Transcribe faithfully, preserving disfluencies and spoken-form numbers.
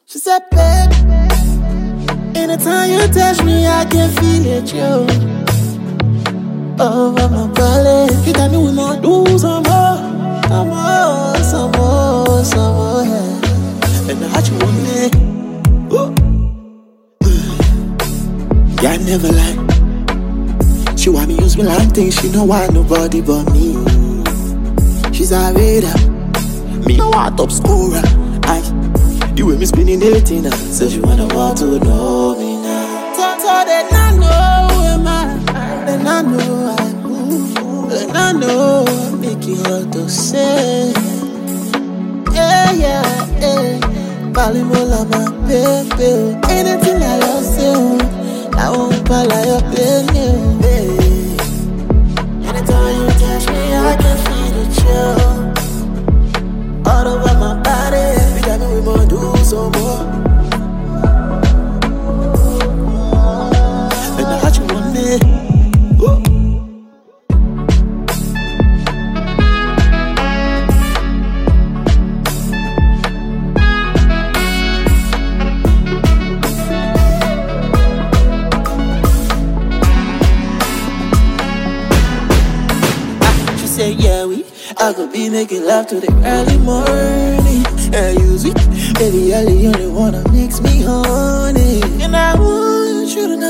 She said, babe, anytime you touch me, I can feel it, yo. Over my belly, you got me with my do some more, some more, some more, some more, yeah. And I had you on me. Oh. Yeah, I never lie. She want me use me like things, she know why nobody but me. She's a raider, me no a top scorer. I, the way me spinning everything now, so she wanna want to know me now. So, so they not know am I, they not know I move, they not know I make it hard to say. Yeah, yeah, yeah. Balimola my baby, anything I love say. I won't fall like your baby, baby. Anytime you touch me, I can feel the chill all over my body. You got me with more do some more. And I had you one day. Oh. Say yeah, we I could be making love to the early morning. Yeah, use it, baby, I only wanna mix me honey. And I want you to know